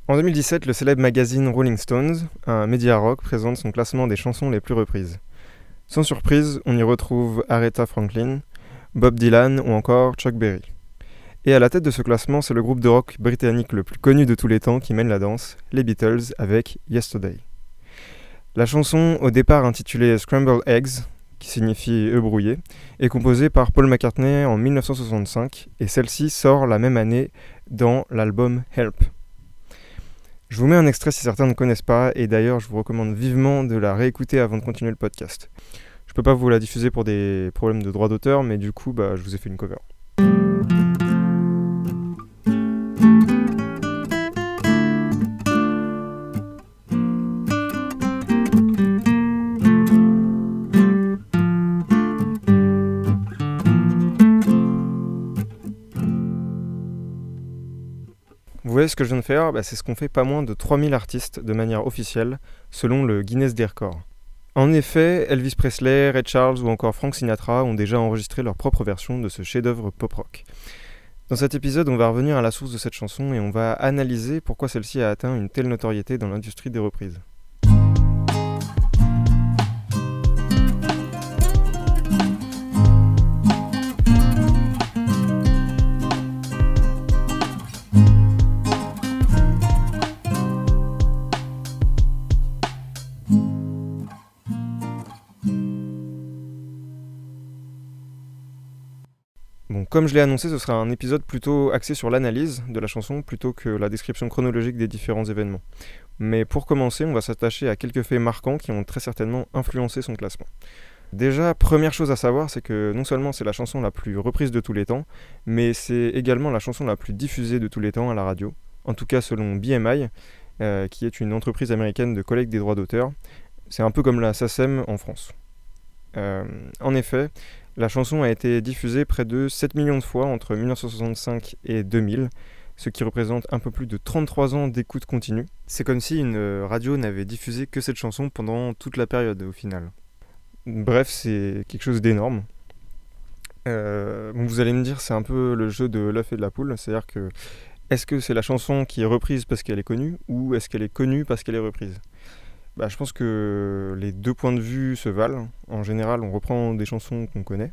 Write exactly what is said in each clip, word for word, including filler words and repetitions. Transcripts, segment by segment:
En deux mille dix-sept, le célèbre magazine Rolling Stones, un média rock, présente son classement des chansons les plus reprises. Sans surprise, on y retrouve Aretha Franklin, Bob Dylan ou encore Chuck Berry. Et à la tête de ce classement, c'est le groupe de rock britannique le plus connu de tous les temps qui mène la danse, les Beatles, avec Yesterday. La chanson, au départ intitulée Scrambled Eggs, qui signifie œufs brouillés, est composée par Paul McCartney en dix-neuf cent soixante-cinq, et celle-ci sort la même année dans l'album Help. Je vous mets un extrait si certains ne connaissent pas, et d'ailleurs je vous recommande vivement de la réécouter avant de continuer le podcast. Je peux pas vous la diffuser pour des problèmes de droit d'auteur, mais du coup bah, je vous ai fait une cover. Vous voyez ce que je viens de faire ? Bah, c'est ce qu'ont fait pas moins de trois mille artistes de manière officielle, selon le Guinness des records. En effet, Elvis Presley, Ray Charles ou encore Frank Sinatra ont déjà enregistré leur propre version de ce chef-d'œuvre pop-rock. Dans cet épisode, on va revenir à la source de cette chanson et on va analyser pourquoi celle-ci a atteint une telle notoriété dans l'industrie des reprises. Bon, comme je l'ai annoncé, ce sera un épisode plutôt axé sur l'analyse de la chanson plutôt que la description chronologique des différents événements. Mais pour commencer, on va s'attacher à quelques faits marquants qui ont très certainement influencé son classement. Déjà, première chose à savoir, c'est que non seulement c'est la chanson la plus reprise de tous les temps, mais c'est également la chanson la plus diffusée de tous les temps à la radio, en tout cas selon B M I, euh, qui est une entreprise américaine de collecte des droits d'auteur. C'est un peu comme la SACEM en France. Euh, en effet, la chanson a été diffusée près de sept millions de fois entre dix-neuf cent soixante-cinq et deux mille, ce qui représente un peu plus de trente-trois ans d'écoute continue. C'est comme si une radio n'avait diffusé que cette chanson pendant toute la période au final. Bref, c'est quelque chose d'énorme. Euh, bon, vous allez me dire, c'est un peu le jeu de l'œuf et de la poule, c'est-à-dire que est-ce que c'est la chanson qui est reprise parce qu'elle est connue ou est-ce qu'elle est connue parce qu'elle est reprise ? Bah, je pense que les deux points de vue se valent. En général, on reprend des chansons qu'on connaît.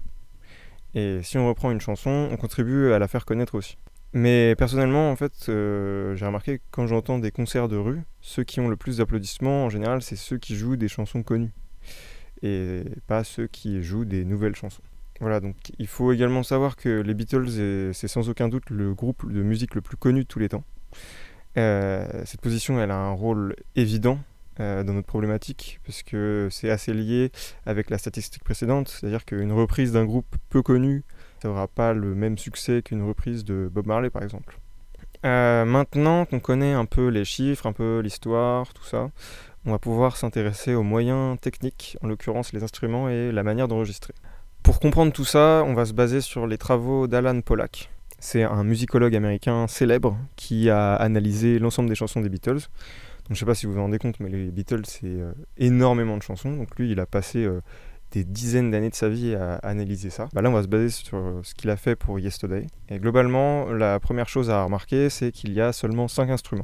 Et si on reprend une chanson, on contribue à la faire connaître aussi. Mais personnellement, en fait, euh, j'ai remarqué que quand j'entends des concerts de rue, ceux qui ont le plus d'applaudissements, en général, c'est ceux qui jouent des chansons connues. Et pas ceux qui jouent des nouvelles chansons. Voilà, donc il faut également savoir que les Beatles, c'est sans aucun doute le groupe de musique le plus connu de tous les temps. Euh, cette position, elle a un rôle évident Euh, dans notre problématique, parce que c'est assez lié avec la statistique précédente, c'est-à-dire qu'une reprise d'un groupe peu connu, ça n'aura pas le même succès qu'une reprise de Bob Marley par exemple. Euh, maintenant qu'on connaît un peu les chiffres, un peu l'histoire, tout ça, on va pouvoir s'intéresser aux moyens techniques, en l'occurrence les instruments et la manière d'enregistrer. Pour comprendre tout ça, on va se baser sur les travaux d'Alan Pollack. C'est un musicologue américain célèbre qui a analysé l'ensemble des chansons des Beatles. Donc, je ne sais pas si vous vous rendez compte, mais les Beatles, c'est euh, énormément de chansons. Donc lui, il a passé euh, des dizaines d'années de sa vie à analyser ça. Bah là, on va se baser sur euh, ce qu'il a fait pour Yesterday. Et globalement, la première chose à remarquer, c'est qu'il y a seulement cinq instruments.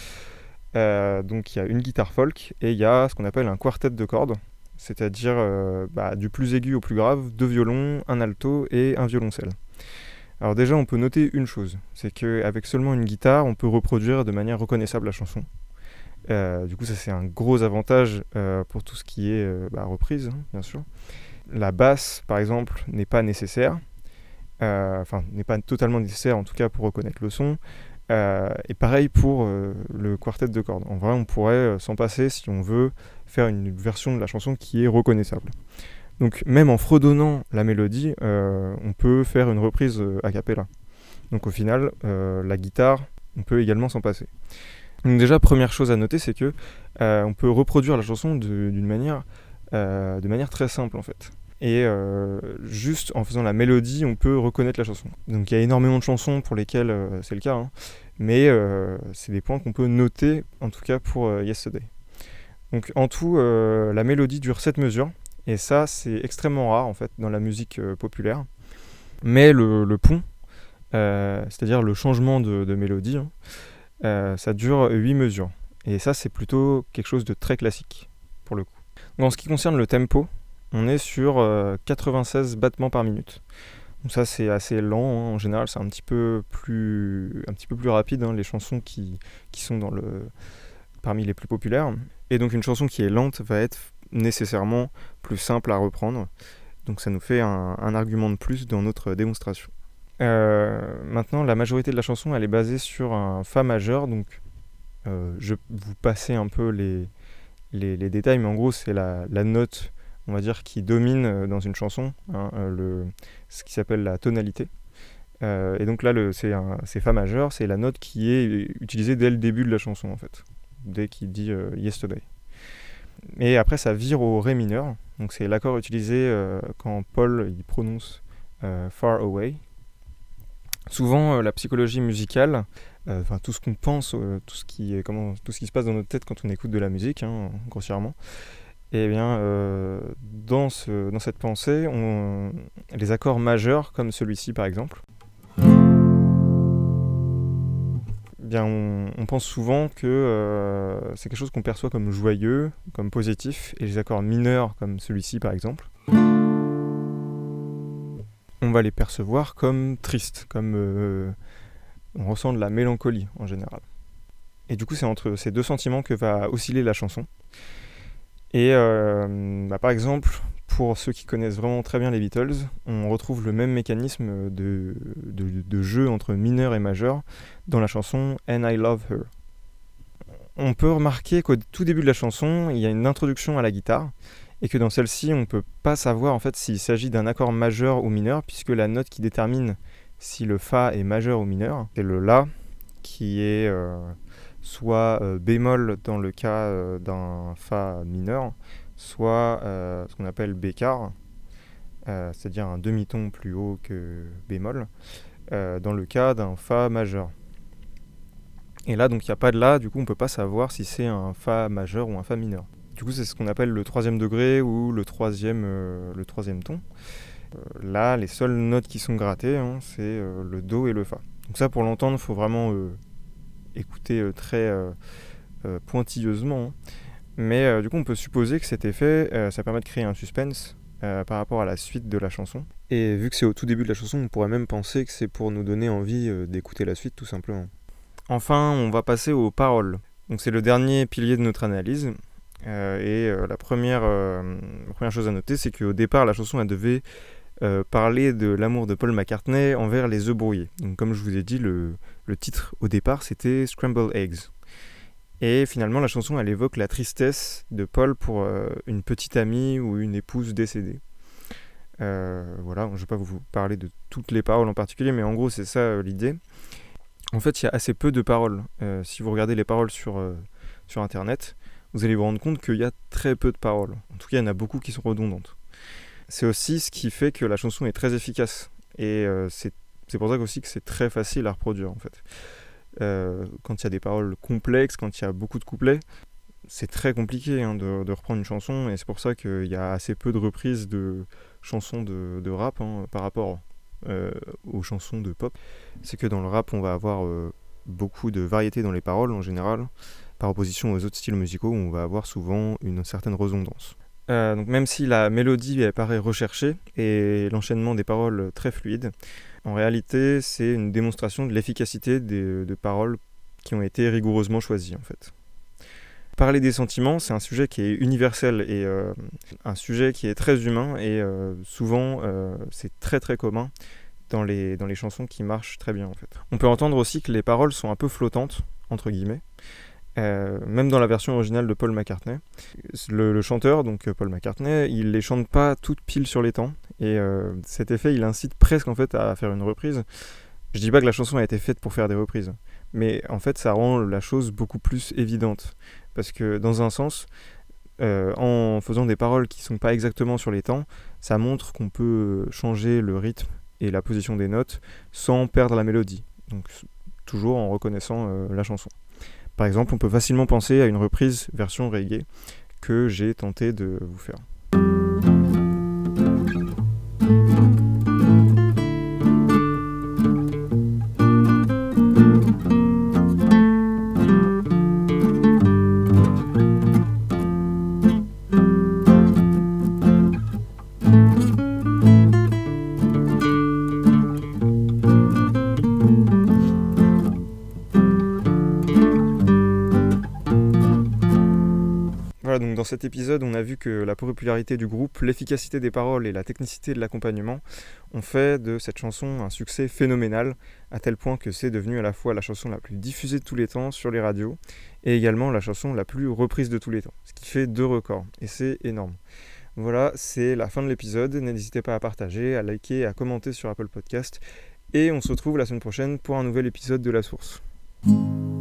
Euh, donc il y a une guitare folk et il y a ce qu'on appelle un quartet de cordes, c'est-à-dire euh, bah, du plus aigu au plus grave, deux violons, un alto et un violoncelle. Alors déjà, on peut noter une chose, c'est qu'avec seulement une guitare, on peut reproduire de manière reconnaissable la chanson. Euh, du coup, ça c'est un gros avantage euh, pour tout ce qui est euh, bah, reprise, hein, bien sûr. La basse, par exemple, n'est pas nécessaire, euh, enfin, n'est pas totalement nécessaire en tout cas pour reconnaître le son. Euh, et pareil pour euh, le quartet de cordes. En vrai, on pourrait euh, s'en passer si on veut faire une version de la chanson qui est reconnaissable. Donc, même en fredonnant la mélodie, euh, on peut faire une reprise euh, a cappella. Donc, au final, euh, la guitare, on peut également s'en passer. Donc déjà, première chose à noter, c'est que euh, on peut reproduire la chanson de, d'une manière, euh, de manière très simple en fait. Et euh, juste en faisant la mélodie, on peut reconnaître la chanson. Donc il y a énormément de chansons pour lesquelles euh, c'est le cas, hein, mais euh, c'est des points qu'on peut noter, en tout cas pour euh, Yesterday. Donc en tout, euh, la mélodie dure sept mesures, et ça c'est extrêmement rare en fait dans la musique euh, populaire. Mais le, le pont, euh, c'est-à-dire le changement de, de mélodie, hein, Euh, ça dure huit mesures. Et ça, c'est plutôt quelque chose de très classique, pour le coup. En ce qui concerne le tempo, on est sur euh, quatre-vingt-seize battements par minute. Donc ça, c'est assez lent, hein. En général, c'est un petit peu plus, un petit peu plus rapide, hein, les chansons qui, qui sont dans le, parmi les plus populaires. Et donc une chanson qui est lente va être nécessairement plus simple à reprendre. Donc ça nous fait un, un argument de plus dans notre démonstration. Euh, maintenant, la majorité de la chanson, elle est basée sur un Fa majeur. Donc euh, je vais vous passer un peu les, les, les détails, mais en gros, c'est la, la note, on va dire, qui domine dans une chanson, hein, le, ce qui s'appelle la tonalité. Euh, et donc là, le, c'est, un, c'est Fa majeur, c'est la note qui est utilisée dès le début de la chanson, en fait, dès qu'il dit euh, Yesterday. Et après, ça vire au Ré mineur, donc c'est l'accord utilisé euh, quand Paul il prononce euh, Far Away. Souvent, euh, la psychologie musicale, euh, enfin tout ce qu'on pense, euh, tout, ce qui, comment, tout ce qui se passe dans notre tête quand on écoute de la musique, hein, grossièrement, et bien, euh, dans, ce, dans cette pensée, on, les accords majeurs, comme celui-ci par exemple, bien, on, on pense souvent que euh, c'est quelque chose qu'on perçoit comme joyeux, comme positif, et les accords mineurs, comme celui-ci par exemple, on va les percevoir comme tristes, comme euh, on ressent de la mélancolie en général. Et du coup, c'est entre ces deux sentiments que va osciller la chanson. Et euh, bah, par exemple, pour ceux qui connaissent vraiment très bien les Beatles, on retrouve le même mécanisme de, de, de jeu entre mineur et majeur dans la chanson « And I Love Her ». On peut remarquer qu'au tout début de la chanson, il y a une introduction à la guitare, et que dans celle-ci, on ne peut pas savoir en fait s'il s'agit d'un accord majeur ou mineur, puisque la note qui détermine si le Fa est majeur ou mineur, c'est le La, qui est euh, soit euh, bémol dans le cas euh, d'un Fa mineur, soit euh, ce qu'on appelle bécard, euh, c'est-à-dire un demi-ton plus haut que bémol, euh, dans le cas d'un Fa majeur. Et là, donc, il n'y a pas de La, du coup, on ne peut pas savoir si c'est un Fa majeur ou un Fa mineur. Du coup, c'est ce qu'on appelle le troisième degré ou le troisième, euh, le troisième ton. Euh, là, les seules notes qui sont grattées, hein, c'est euh, le Do et le Fa. Donc ça, pour l'entendre, il faut vraiment euh, écouter euh, très euh, euh, pointilleusement. Hein. Mais euh, du coup, on peut supposer que cet effet, euh, ça permet de créer un suspense euh, par rapport à la suite de la chanson. Et vu que c'est au tout début de la chanson, on pourrait même penser que c'est pour nous donner envie euh, d'écouter la suite, tout simplement. Enfin, on va passer aux paroles. Donc c'est le dernier pilier de notre analyse. Euh, et euh, la, première, euh, la première chose à noter, c'est qu'au départ, la chanson elle devait euh, parler de l'amour de Paul McCartney envers les œufs brouillés. Donc, comme je vous ai dit, le, le titre au départ, c'était Scrambled Eggs. Et finalement, la chanson, elle évoque la tristesse de Paul pour euh, une petite amie ou une épouse décédée. Euh, voilà, je ne vais pas vous parler de toutes les paroles en particulier, mais en gros, c'est ça euh, l'idée. En fait, il y a assez peu de paroles. Euh, si vous regardez les paroles sur, euh, sur Internet, vous allez vous rendre compte qu'il y a très peu de paroles. En tout cas, il y en a beaucoup qui sont redondantes. C'est aussi ce qui fait que la chanson est très efficace. Et euh, c'est, c'est pour ça aussi que c'est très facile à reproduire, en fait. Euh, quand il y a des paroles complexes, quand il y a beaucoup de couplets, c'est très compliqué hein, de, de reprendre une chanson. Et c'est pour ça qu'il y a assez peu de reprises de chansons de, de rap hein, par rapport euh, aux chansons de pop. C'est que dans le rap, on va avoir euh, beaucoup de variété dans les paroles, en général, par opposition aux autres styles musicaux où on va avoir souvent une certaine redondance. Euh, donc même si la mélodie elle paraît recherchée et l'enchaînement des paroles très fluide, en réalité c'est une démonstration de l'efficacité des, de paroles qui ont été rigoureusement choisies en fait. Parler des sentiments, c'est un sujet qui est universel et euh, un sujet qui est très humain et euh, souvent euh, c'est très très commun dans les, dans les chansons qui marchent très bien en fait. On peut entendre aussi que les paroles sont un peu flottantes, entre guillemets, Euh, même dans la version originale de Paul McCartney. Le, le chanteur, donc Paul McCartney, il les chante pas toutes pile sur les temps, et euh, cet effet, il incite presque en fait à faire une reprise. Je dis pas que la chanson a été faite pour faire des reprises, mais en fait, ça rend la chose beaucoup plus évidente, parce que dans un sens, euh, en faisant des paroles qui sont pas exactement sur les temps, ça montre qu'on peut changer le rythme et la position des notes sans perdre la mélodie, donc toujours en reconnaissant euh, la chanson. Par exemple, on peut facilement penser à une reprise version reggae que j'ai tenté de vous faire. cet épisode, on a vu que la popularité du groupe, l'efficacité des paroles et la technicité de l'accompagnement ont fait de cette chanson un succès phénoménal, à tel point que c'est devenu à la fois la chanson la plus diffusée de tous les temps sur les radios et également la chanson la plus reprise de tous les temps, ce qui fait deux records, et c'est énorme. Voilà, c'est la fin de l'épisode. N'hésitez pas à partager, à liker, à commenter sur Apple Podcast. Et on se retrouve la semaine prochaine pour un nouvel épisode de La Source.